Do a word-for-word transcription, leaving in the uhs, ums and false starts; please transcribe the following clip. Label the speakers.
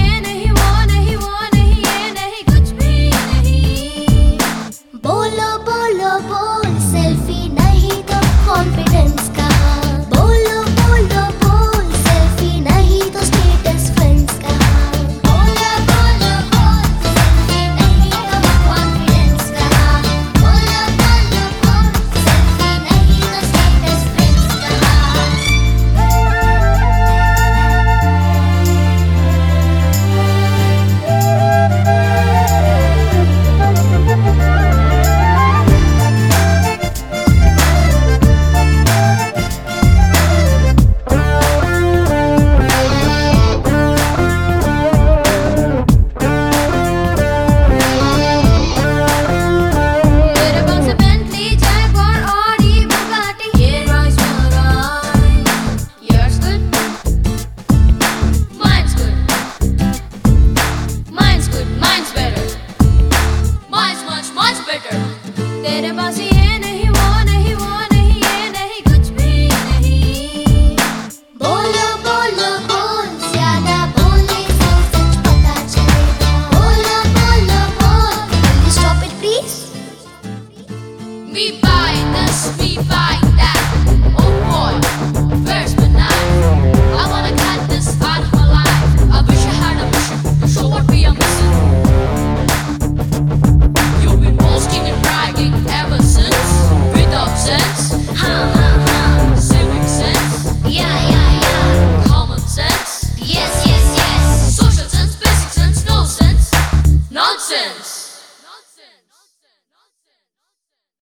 Speaker 1: ये नहीं वो नहीं वो नहीं ये नहीं कुछ भी नहीं।
Speaker 2: बोलो बोलो बोल सेल्फी नहीं तो कॉन्फिडेंस का। बोलो बोलो बोल सेल्फी नहीं तो स्टेटस फ्रेंड्स का। बोलो बोलो बोल सेल्फी नहीं तो कॉन्फिडेंस का। बोलो बोलो बोल सेल्फी नहीं तो स्टेटस फ्रेंड्स का।
Speaker 1: तेरे पास है Bentley, Jaguar, Audi, Bugatti, ये Rolls Royce. Yours good? Mine's good. Mine's good. Mine's better. Mine's much much better. तेरे पास ये नहीं वो नहीं वो नहीं ये नहीं कुछ भी नहीं।
Speaker 2: बोलो बोलो बोल ज्यादा बोले तो सच पता चलेगा। बोलो बोलो बोल Will you stop it please?
Speaker 1: Me buy this, me buy that. Oh boy, where's my knife? I wanna cut this out of my life. I wish I had a mission to show what we are missing. You've been boasting and bragging ever since, without sense,
Speaker 2: Ha ha ha.
Speaker 1: civic sense,
Speaker 2: Yeah yeah yeah.
Speaker 1: common sense,
Speaker 2: Yes yes yes.
Speaker 1: social sense, basic sense, no sense, nonsense.